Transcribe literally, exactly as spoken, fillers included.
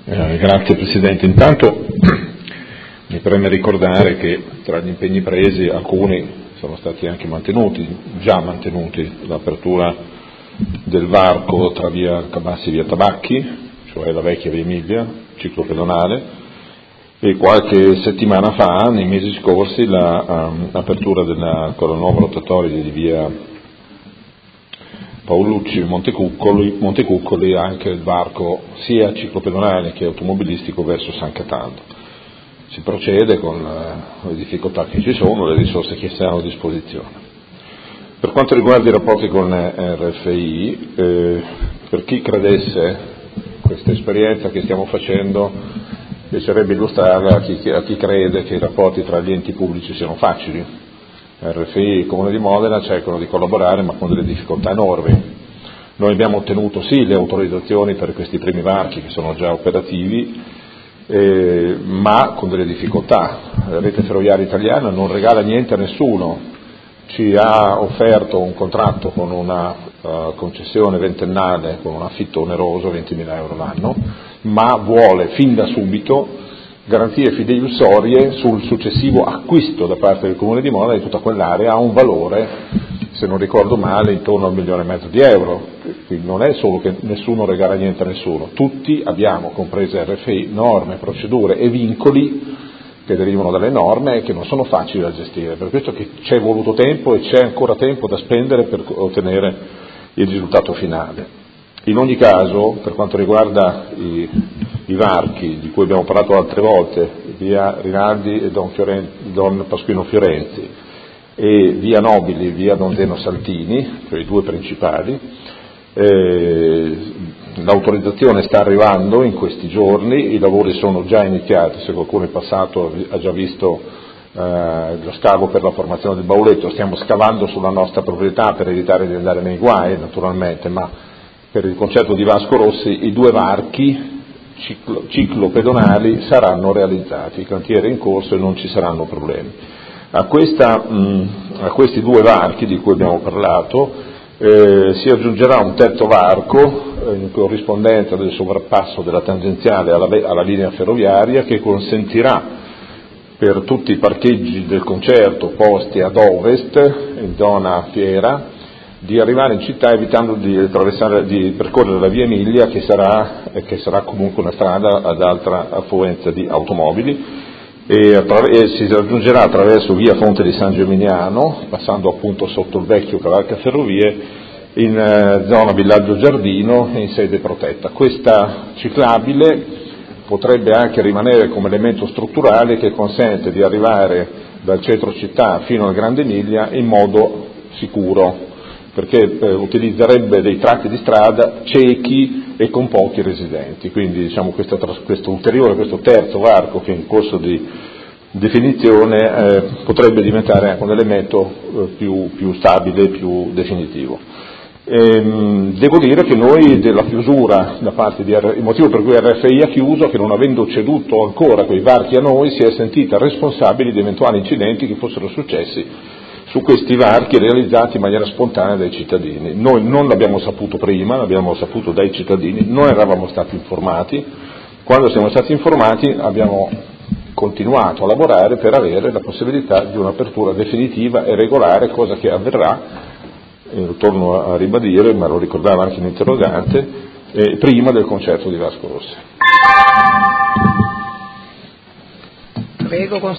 Eh, grazie Presidente. Intanto mi preme ricordare che tra gli impegni presi alcuni sono stati anche mantenuti, già mantenuti, l'apertura del varco tra via Cabassi e via Tabacchi, cioè la vecchia via Emilia, ciclo pedonale, e qualche settimana fa, nei mesi scorsi, l'apertura la, um, della con la nuova rotatoria di via Paolucci, Montecuccoli, Montecuccoli, anche il varco sia ciclopedonale che automobilistico verso San Cataldo. Si procede con le difficoltà che ci sono, le risorse che si hanno a disposizione. Per quanto riguarda i rapporti con R F I, eh, per chi credesse questa esperienza che stiamo facendo, piacerebbe illustrarla a chi, a chi crede che i rapporti tra gli enti pubblici siano facili. R F I e il Comune di Modena cercano di collaborare ma con delle difficoltà enormi. Noi abbiamo ottenuto sì le autorizzazioni per questi primi varchi che sono già operativi, eh, ma con delle difficoltà. La rete ferroviaria italiana non regala niente a nessuno, ci ha offerto un contratto con una uh, concessione ventennale con un affitto oneroso, ventimila euro l'anno, ma vuole fin da subito garanzie fideiussorie sul successivo acquisto da parte del Comune di Modena di tutta quell'area a un valore, se non ricordo male, intorno a un milione e mezzo di euro. Quindi non è solo che nessuno regala niente a nessuno, tutti abbiamo, comprese R F I, norme, procedure e vincoli che derivano dalle norme e che non sono facili da gestire. Per questo che c'è voluto tempo e c'è ancora tempo da spendere per ottenere il risultato finale. In ogni caso, per quanto riguarda i, i varchi di cui abbiamo parlato altre volte, via Rinaldi e Don, Fioren, Don Pasquino Fiorenzi, e via Nobili, via Don Zeno Saltini, cioè i due principali, eh, l'autorizzazione sta arrivando in questi giorni, i lavori sono già iniziati, se qualcuno è passato ha già visto eh, lo scavo per la formazione del bauletto, stiamo scavando sulla nostra proprietà per evitare di andare nei guai naturalmente, ma per il concerto di Vasco Rossi i due varchi ciclo, ciclopedonali saranno realizzati, il cantiere è in corso e non ci saranno problemi. A, questa, mh, a questi due varchi di cui abbiamo parlato eh, si aggiungerà un terzo varco eh, in corrispondenza del sovrappasso della tangenziale alla, alla linea ferroviaria, che consentirà per tutti i parcheggi del concerto posti ad ovest, in zona Fiera, di arrivare in città evitando di attraversare, di percorrere la via Emilia, che sarà, che sarà comunque una strada ad alta affluenza di automobili, e, attra- e si raggiungerà attraverso via Fonte di San Geminiano, passando appunto sotto il vecchio cavalca ferrovie, in eh, zona Villaggio Giardino e in sede protetta. Questa ciclabile potrebbe anche rimanere come elemento strutturale che consente di arrivare dal centro città fino al Grande Emilia in modo sicuro, perché eh, utilizzerebbe dei tratti di strada ciechi e con pochi residenti, quindi diciamo questo, questo ulteriore, questo terzo varco che è in corso di definizione eh, potrebbe diventare un elemento eh, più, più stabile, più definitivo. Ehm, devo dire che noi della chiusura da parte di R- il motivo per cui R F I ha chiuso è che, non avendo ceduto ancora quei varchi a noi, si è sentita responsabile di eventuali incidenti che fossero successi su questi varchi realizzati in maniera spontanea dai cittadini. Noi non l'abbiamo saputo prima, l'abbiamo saputo dai cittadini, non eravamo stati informati. Quando siamo stati informati abbiamo continuato a lavorare per avere la possibilità di un'apertura definitiva e regolare, cosa che avverrà, e lo torno a ribadire, ma lo ricordava anche l'interrogante, eh, prima del concerto di Vasco Rossi. Prego.